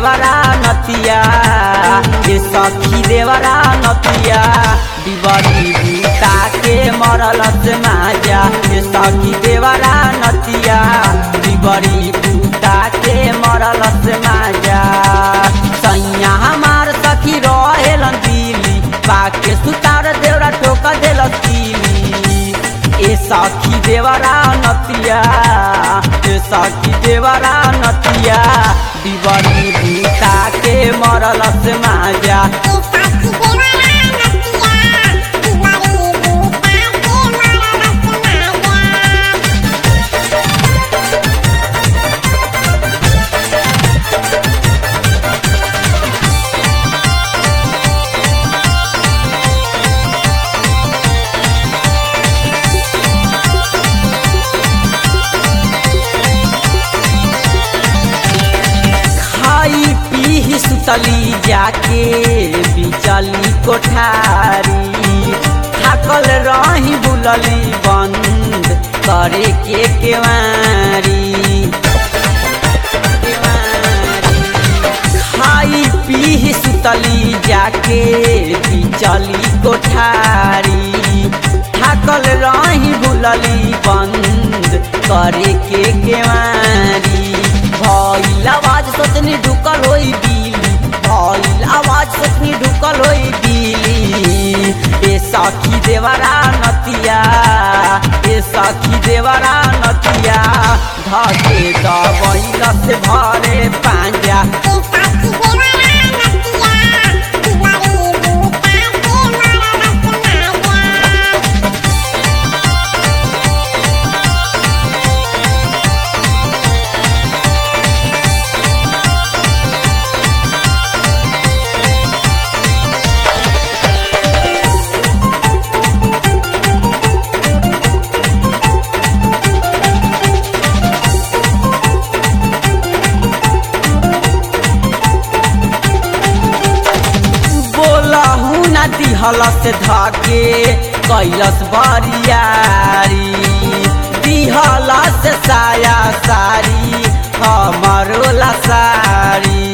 देवरा नतिया ये सखी देवरा नतिया डिबरी बूता के मरल से माजा ये सखी देवरा नतिया डिबरी बूता के मरल से माजा सैया हमार सखी रहेलन दिली बाके सुतार देवरा टोका देल तीली ए सखी देवरा नतिया ए सखी देवरा नतिया डिबरी बूता के मरल से माजा सुतली जाके बिचली कोठारी थाकल रही बुलली बंद करे के केवारी खाई पी सुतली जाके बिचली कोठारी थाकल रही बुलली बंद करे के केवारी भइल आवाज सोचनी ढुकल होई भइल आवाज सोचनी ढुकल होई दिली ए सखी देवरा नतिया ए सखी देवरा नतिया धके दबैल से भरे पांजा दिहलस धके कैलस बरियारी दिहलस साया सारी हमरो लसारी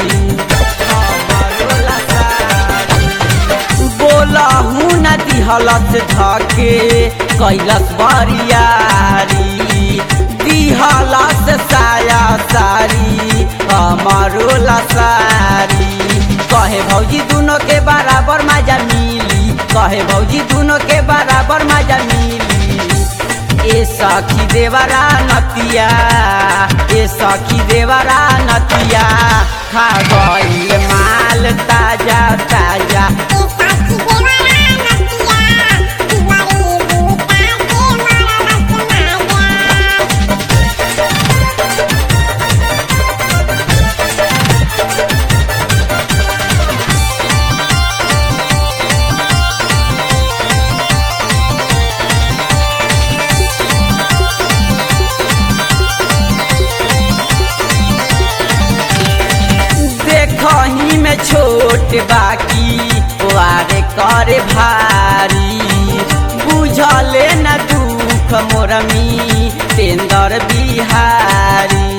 बोलहु न दिहलस धके कैलस बरियारी दिहलस साया सारी हमरो लसारी कहे भौजी दोनों के बराबर मजा मिली कहे भौजी दोनों के बराबर मजा मिली ए सखी देवरा नतिया ए सखी देवरा नतिया खा गइल माल ताजा ताजा कहीं में छोट बाकी वारे करे भारी बुझले न दुख मोरमी तेंदर बिहारी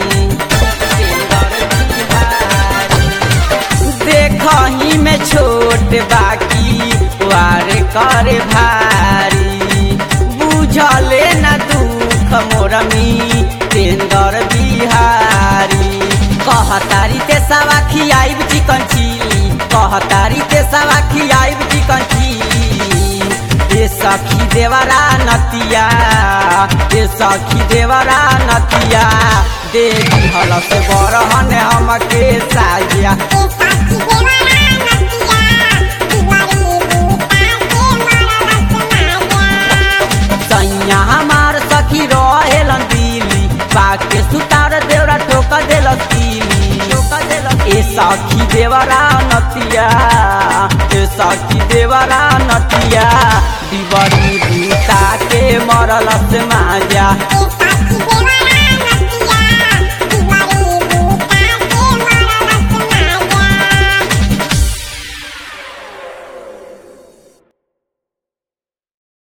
देखही में छोट बाकी वारे करे भारी बुझले न दुख मोरमी तेंदर बिहारी कहतारी ते सवा खियाइब चिकन चिली कहतारी ते सवा खियाइब चिकन चिली ए सखी देवरा नतिया ए सखी देवरा नतिया दे दिहलस बरहन हमके साजिया सैया हमार सखी रहेलन दिली बाके सुतार देवरा टोका देल ए सखी देवरा नतिया ए सखी देवरा नतिया डिबरी बूता के मरल